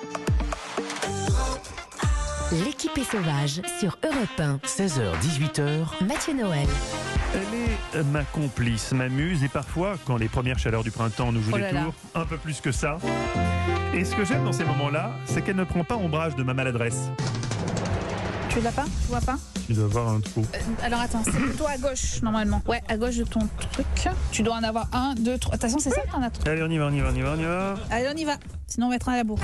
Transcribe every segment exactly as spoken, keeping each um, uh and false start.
L'équipe est sauvage sur Europe un. seize heures dix-huit heures. Mathieu Noël. Elle est ma complice, ma muse et parfois, quand les premières chaleurs du printemps nous jouent Oh des là là. tours, un peu plus que ça. Et ce que j'aime dans ces moments-là, c'est qu'elle ne prend pas ombrage de ma maladresse. Tu l'as pas? Tu vois pas? Tu dois avoir un trou. Euh, Alors attends, c'est plutôt à gauche normalement. Ouais, à gauche de ton truc. Tu dois en avoir un, deux, trois. Attention, c'est ça que t'en as trois. Allez, on y va, on y va, on y va, on y va. Allez, on y va. Sinon, on mettra à la bourre.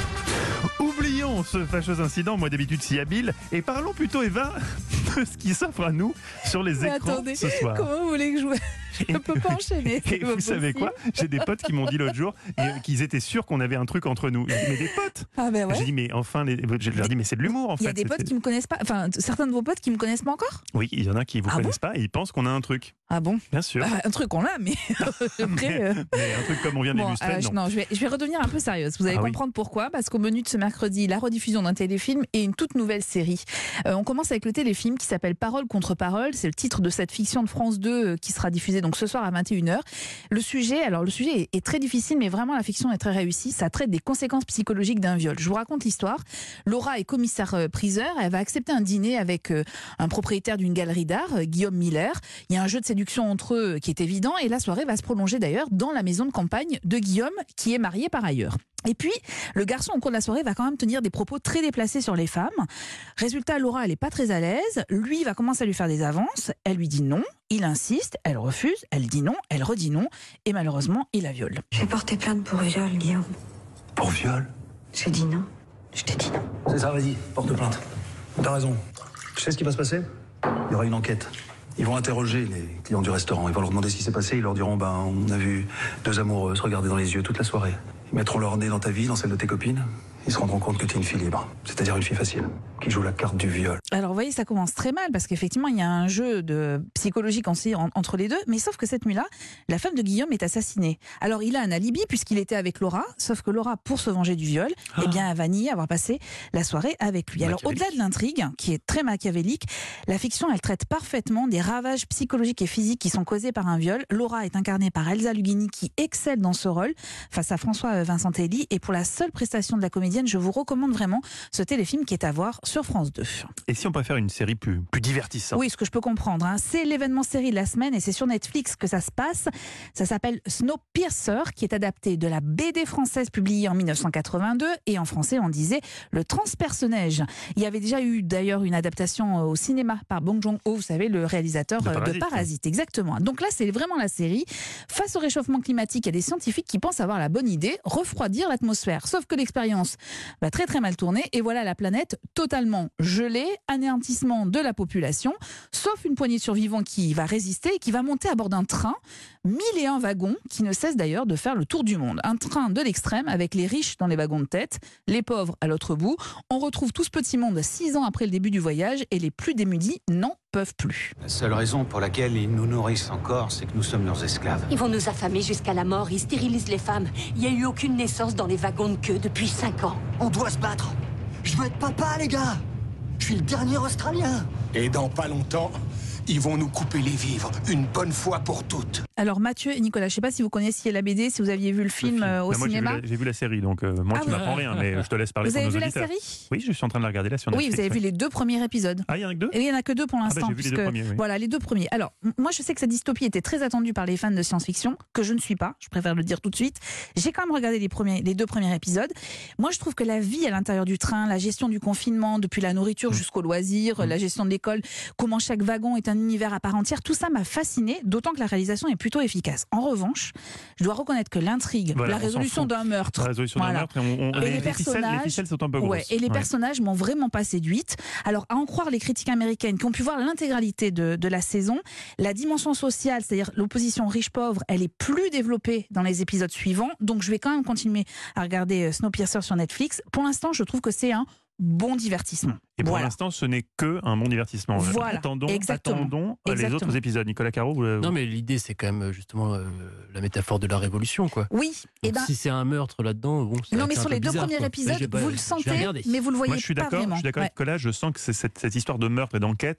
Oublions ce fâcheux incident, moi d'habitude si habile, et parlons plutôt, Eva, de ce qui s'offre à nous sur les Mais écrans attendez, ce soir. comment vous voulez que je joue? Je ne peux pas enchaîner. Et c'est pas vous savez possible. quoi? J'ai des potes qui m'ont dit l'autre jour et- qu'ils étaient sûrs qu'on avait un truc entre nous. J'ai dit, mais des potes? Ah ben J'ai ouais. dit, mais enfin, les... je leur dis, mais c'est de l'humour en fait. Il y a des C'est- potes qui me connaissent pas. Enfin, certains de vos potes qui me connaissent pas encore. Oui, il y en a qui vous Ah connaissent pas et ils pensent qu'on a un truc. Ah bon? Bien sûr. Bah, un truc on l'a, mais après. mais, euh, mais un truc comme on vient de Bon, l'illustrer, euh, je- non. non, je vais, je vais redevenir un peu sérieuse. Vous allez Ah oui. comprendre pourquoi. Parce qu'au menu de ce mercredi, la rediffusion d'un téléfilm et une toute nouvelle série. Euh, on commence avec le téléfilm qui s'appelle Parole contre parole. C'est le titre de cette fiction de France deux euh, qui sera diffusée donc ce soir à vingt et une heures. Le sujet, alors le sujet est, est très difficile, mais vraiment la fiction est très réussie. Ça traite des conséquences psychologiques d'un viol. Je vous raconte l'histoire. Laura est commissaire euh, priseur. Elle va accepter un dîner avec euh, un propriétaire d'une galerie d'art, euh, Guillaume Miller. Il y a un jeu de séduction entre eux qui est évident et la soirée va se prolonger d'ailleurs dans la maison de campagne de Guillaume qui est marié par ailleurs. Et puis, le garçon, au cours de la soirée, va quand même tenir des propos très déplacés sur les femmes. Résultat, Laura, elle n'est pas très à l'aise. Lui va commencer à lui faire des avances. Elle lui dit non. Il insiste. Elle refuse. Elle dit non. Elle redit non. Et malheureusement, il la viole. J'ai porté plainte pour viol, Guillaume. Pour viol? J'ai dit non. Je t'ai dit non. C'est ça, vas-y, porte plainte. T'as raison. Tu sais ce qui va se passer? Il y aura une enquête. Ils vont interroger les clients du restaurant. Ils vont leur demander ce qui s'est passé. Ils leur diront, ben, on a vu deux amoureux se regarder dans les yeux toute la soirée. Ils mettront leur nez dans ta vie, dans celle de tes copines. Ils se rendront compte que t'es une fille libre. C'est-à-dire une fille facile, qui joue la carte du viol. Alors, vous voyez, ça commence très mal parce qu'effectivement, il y a un jeu de psychologique en- en- entre les deux. Mais sauf que cette nuit-là, la femme de Guillaume est assassinée. Alors, il a un alibi puisqu'il était avec Laura. Sauf que Laura, pour se venger du viol, eh bien, elle va nier avoir passé la soirée avec lui. Alors, Machiavélique. au-delà de l'intrigue, qui est très machiavélique, la fiction, elle traite parfaitement des ravages psychologiques et physiques qui sont causés par un viol. Laura est incarnée par Elsa Lugini qui excelle dans ce rôle face à François Vincent Telly. Et pour la seule prestation de la comédienne, je vous recommande vraiment ce téléfilm qui est à voir sur France deux. Et si on préfère une série plus, plus divertissante? Oui, ce que je peux comprendre, hein. C'est l'événement série de la semaine et c'est sur Netflix que ça se passe. Ça s'appelle Snowpiercer, qui est adapté de la B D française publiée en mille neuf cent quatre-vingt-deux et en français on disait Le Transperce-Neige. Il y avait déjà eu d'ailleurs une adaptation au cinéma par Bong Joon-ho, vous savez, le réalisateur De euh, de Parasite. Parasite, exactement. Donc là, c'est vraiment la série. Face au réchauffement climatique, il y a des scientifiques qui pensent avoir la bonne idée, refroidir l'atmosphère. Sauf que l'expérience va très très mal tourner et voilà la planète totalement gelée, anéantissement de la population, sauf une poignée de survivants qui va résister et qui va monter à bord d'un train, mille et un wagons qui ne cessent d'ailleurs de faire le tour du monde. Un train de l'extrême avec les riches dans les wagons de tête, les pauvres à l'autre bout. On retrouve tout ce petit monde six ans après le début du voyage et les plus démunis n'en peuvent plus. La seule raison pour laquelle ils nous nourrissent encore, c'est que nous sommes leurs esclaves. Ils vont nous affamer jusqu'à la mort, ils stérilisent les femmes. Il n'y a eu aucune naissance dans les wagons de queue depuis cinq ans. On doit se battre. Je veux être papa, les gars. Je suis le dernier Australien. Et dans pas longtemps, ils vont nous couper les vivres, une bonne fois pour toutes. Alors Mathieu et Nicolas, je ne sais pas si vous connaissiez la B D, si vous aviez vu le film, Le film. euh, au Bah, moi, j'ai vu cinéma. la- J'ai vu la série, donc euh, moi Ah tu oui. m'apprends rien, mais je te laisse parler Vous pour avez nos vu la auditeurs. série? Oui, je suis en train de la regarder là sur Oui, Netflix. vous avez ouais. vu les deux premiers épisodes. Ah, il y en a que deux? Et il n'y en a que deux pour Ah bah, l'instant. j'ai vu les deux puisque- premiers, oui. Voilà, les deux premiers. Alors, m- moi, je sais que cette dystopie était très attendue par les fans de science-fiction, que je ne suis pas, je préfère le dire tout de suite. J'ai quand même regardé les, premiers, les deux premiers épisodes. Moi, je trouve que la vie à l'intérieur du train, la gestion du confinement, depuis la nourriture Mmh. jusqu'au loisir, Mmh. la gestion de l'école, comment chaque wagon est un univers à part entière, tout ça m'a fasciné, d'autant que la réalisation est plutôt efficace. En revanche, je dois reconnaître que l'intrigue, Voilà, la on s'en résolution fout. d'un meurtre, La résolution d'un Voilà. meurtre, et on- on- Et les, les les ficelles, les personnages- ficelles sont un peu grosses. Ouais, et les Ouais. personnages m'ont vraiment pas séduite. Alors, à en croire les critiques américaines qui ont pu voir l'intégralité de, de la saison, la dimension sociale, c'est-à-dire l'opposition riche-pauvre, elle est plus développée dans les épisodes suivants. Donc, je vais quand même continuer à regarder euh, Snowpiercer sur Netflix. Pour l'instant, je trouve que c'est un bon divertissement. Et pour Voilà. l'instant, ce n'est que un bon divertissement. Voilà, Attendons, exactement. attendons les Exactement. autres épisodes. Nicolas Caro, vous, Non, mais l'idée, c'est quand même justement euh, la métaphore de la révolution, quoi. Oui, et Donc, ben. si c'est un meurtre là-dedans, bon, ça va Non, mais être un sur peu les deux bizarre, premiers quoi. épisodes, Mais j'ai pas- vous le je vais sentez, regarder. mais vous le voyez moi, je suis pas d'accord. vraiment. Je suis d'accord Ouais. avec Nicolas. Je sens que c'est cette, cette histoire de meurtre et d'enquête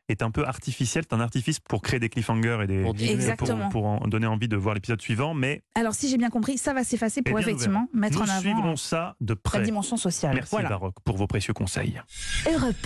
est un peu artificiel. C'est un artifice pour créer des cliffhangers et des Pour diluer. Exactement. pour, pour en donner envie de voir l'épisode suivant. Mais Alors, si j'ai bien compris, ça va s'effacer pour eh bien, nous effectivement verrons. mettre nous en avant suivrons ça de la près. dimension sociale. Merci Voilà. Baroque pour vos précieux conseils. Europe